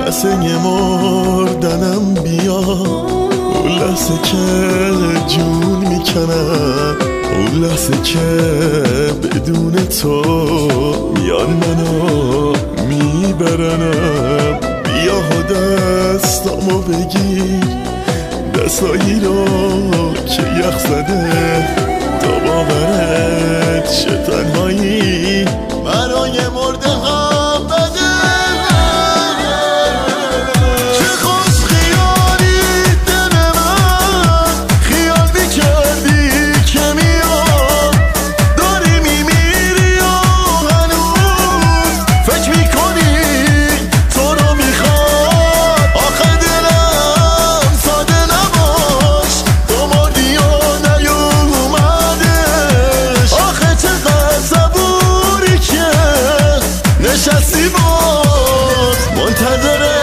لحظه مردنم بیا، اون لحظه که جون میکنم، اون لحظه که بدون تو میان منو میبرنم. بیا دستامو بگیر، دستایی رو که یخ زده، تا باورت چه تنهایی برای مرده هم بده. چه خوش خیالی دل من، خیال میکردی که میاد، داری میمیری و هنوز فکر میکنی تو رو میخواد. آخه دلم ساده نباش، تو مردی و نیومدش. آخه چقدر صبوری که نشستی باز منتظره.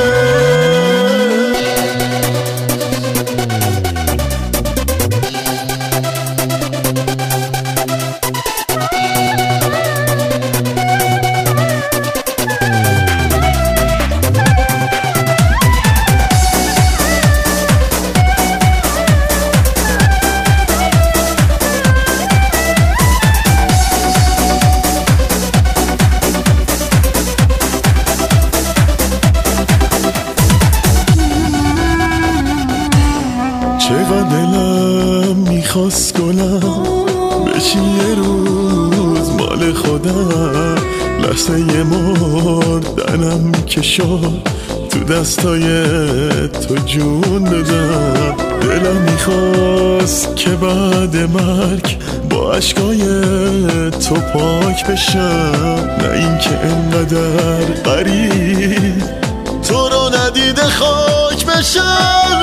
چقدر دلم میخواست گلم بشی یه روز مال خودم، لحظه مردنم که شد تو دستای تو جون بدم. دلم میخواست که بعد مرگ با عشقای تو پاک بشم، نه اینکه انقدر قریب تو رو ندیده خاک بشم.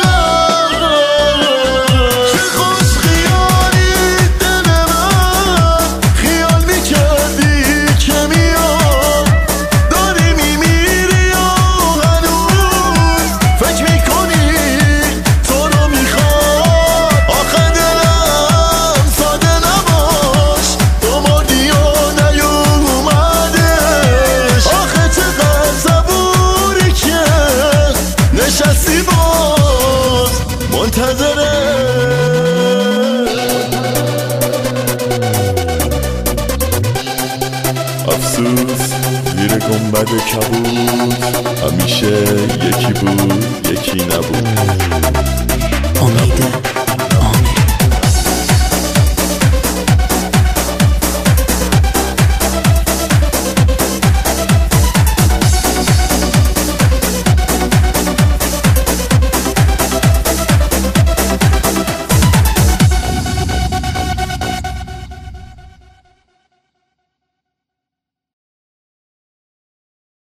نشستی باز منتظره. افسوس زیر گنبد کبود، همیشه یکی بود یکی نبود.